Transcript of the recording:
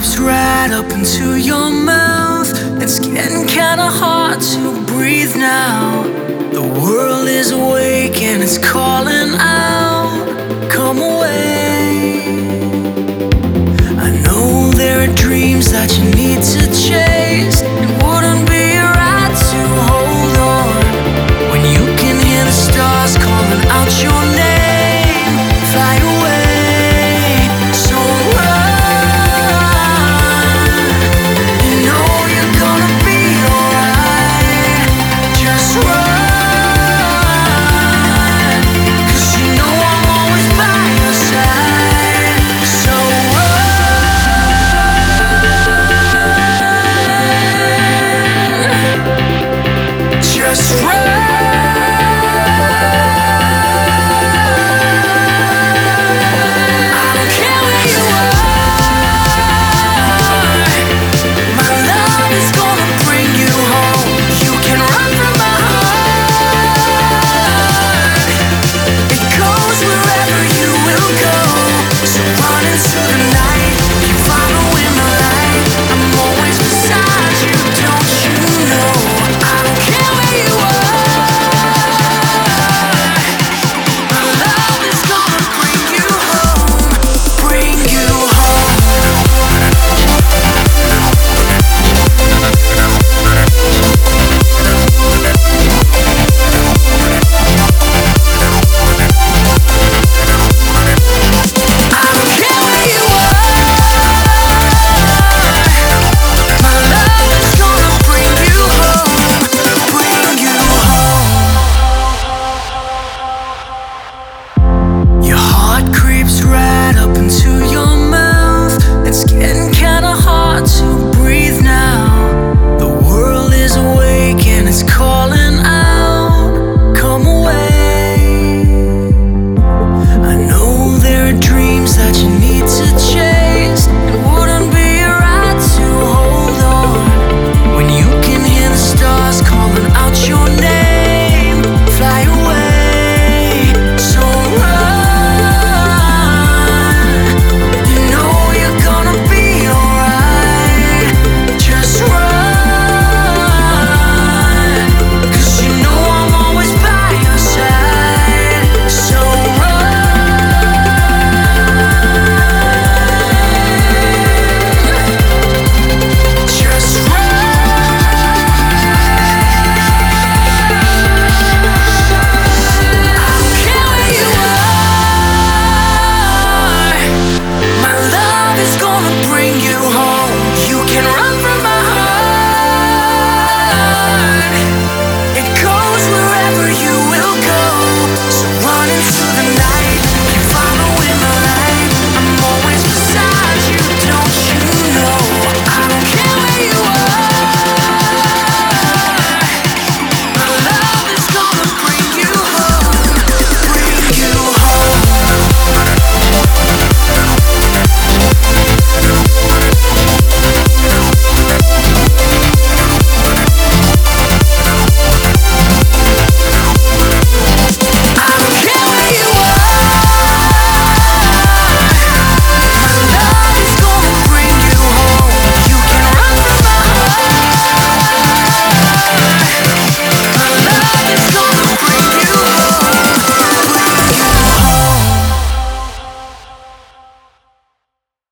creeps right up into your mouth. It's getting kinda hard to breathe now. The world is awake and it's calling out, come away. I know there are dreams that you need to chase. It wouldn't be right to hold on when you can hear the stars calling out your name. Fly away, so run. You know you're gonna be alright. Just run, 'cause you know I'm always by your side. So run, just run.